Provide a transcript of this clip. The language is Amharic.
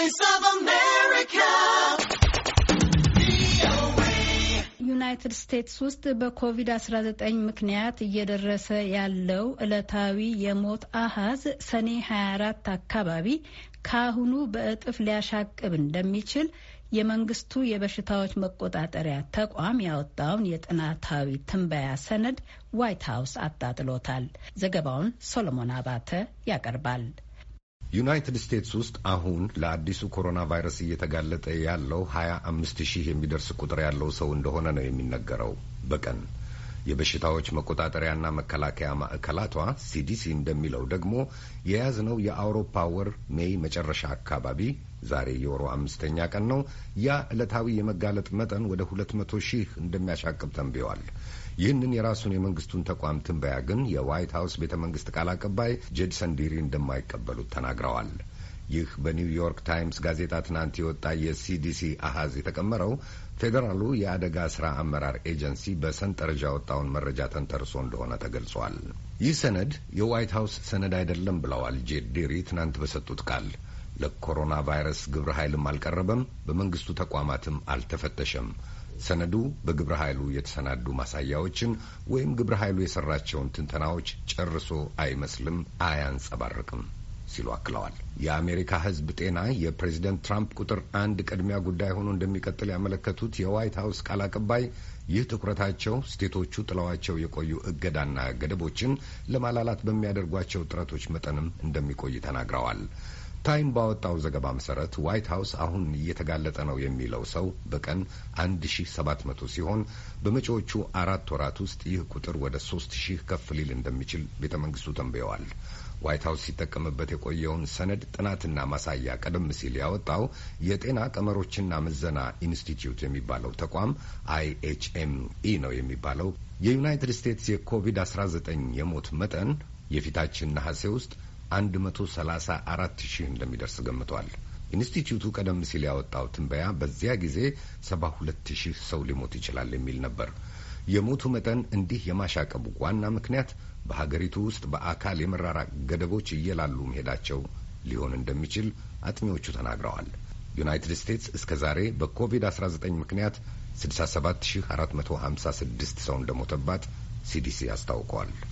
Voice of America. ዩናይትድ ስቴትስ ውስጥ በኮቪድ-19 ምክንያት እየደረሰ ያለው ዕለታዊ የሞት አሃዝ ሰኔ 24 አካባቢ ከአሁኑ በእጥፍ ሊያሻቅብ እንደሚችል የመንግስቱ የበሽታዎች መቆጣጠሪያ ተቋም ያወጣውን የጥናታዊ ትንበያ ሰነድ ዋይት ሀውስ አጣጥሎታል። ዘገባውን ሶሎሞን አባተ ያቀርባል። ዩናይትድ ስቴትስ ውስጥ አሁን ለአዲሱ ኮሮና ቫይረስ እየተጋለጠ ያለው 25,000 የሚደርስ ቁጥር ያለው ሰው እንደሆነ ነው የሚነገረው በቀን። የበሽታዎች መቆጣጠሪያና መከላከያ ማዕከላቷ ሲዲሲ እንደሚለው ደግሞ የያዝነው የአውሮፓ ወር ሜይ መጨረሻ አካባቢ ዛሬ የወሩ 5ኛ ቀን ነው። ያ ዕለታዊ የመጋለጥ መጠን ወደ 200,000 እንደሚያሻቅብ ተንብየዋል። ይህንን የራሱን የመንግስቱን ተቋም ትንበያ ግን የዋይት ሀውስ ቤተ መንግስት ቃል አቀባይ ጄድሰን ዲሪ እንደማይቀበሉት ተናግረዋል። ይህ በኒውዮርክ ታይምስ ጋዜጣ ትናንት የወጣ የሲዲሲ አሃዝ የተቀመረው ፌዴራሉ የአደጋ ስራ አመራር ኤጀንሲ በሰንጠረዥ ያወጣውን መረጃ ተንተርሶ እንደሆነ ተገልጿል። ይህ ሰነድ የዋይት ሀውስ ሰነድ አይደለም ብለዋል ጄድ ዲሪ ትናንት በሰጡት ቃል። ለኮሮና ቫይረስ ግብረ ኃይልም አልቀረበም፣ በመንግስቱ ተቋማትም አልተፈተሸም። ሰነዱ በግብረ ኃይሉ የተሰናዱ ማሳያዎችን ወይም ግብረ ኃይሉ የሰራቸውን ትንተናዎች ጨርሶ አይመስልም፣ አያንጸባርቅም ሲሉ አክለዋል። የአሜሪካ ሕዝብ ጤና የፕሬዝደንት ትራምፕ ቁጥር 1 ቅድሚያ ጉዳይ ሆኖ እንደሚቀጥል ያመለከቱት የዋይት ሀውስ ቃል አቀባይ ይህ ትኩረታቸው ስቴቶቹ ጥለዋቸው የቆዩ እገዳና ገደቦችን ለማላላት በሚያደርጓቸው ጥረቶች መጠንም እንደሚቆይ ተናግረዋል። ታይም ባወጣው ዘገባ መሰረት ዋይት ሀውስ አሁን እየተጋለጠ ነው የሚለው ሰው በቀን 1,700 ሲሆን በመጪዎቹ 4 ወራት ውስጥ ይህ ቁጥር ወደ 3,000 ከፍ ሊል እንደሚችል ቤተ መንግስቱ ተንብየዋል። ዋይት ሀውስ ሲጠቀምበት የቆየውን ሰነድ ጥናትና ማሳያ ቀደም ሲል ያወጣው የጤና ቀመሮችና ምዘና ኢንስቲትዩት የሚባለው ተቋም IHME ነው የሚባለው የዩናይትድ ስቴትስ የኮቪድ-19 የሞት መጠን የፊታችን ነሐሴ ውስጥ 134,000 እንደሚደርስ ገምቷል። ኢንስቲትዩቱ ቀደም ሲል ያወጣው ትንበያ በዚያ ጊዜ 72,000 ሰው ሊሞት ይችላል የሚል ነበር። የሞቱ መጠን እንዲህ የማሻቀቡ ዋና ምክንያት በሀገሪቱ ውስጥ በአካል የመራራቅ ገደቦች እየላሉ መሄዳቸው ሊሆን እንደሚችል አጥኚዎቹ ተናግረዋል። ዩናይትድ ስቴትስ እስከ ዛሬ በኮቪድ-19 ምክንያት 67,456 ሰው እንደሞተባት ሲዲሲ አስታውቋል።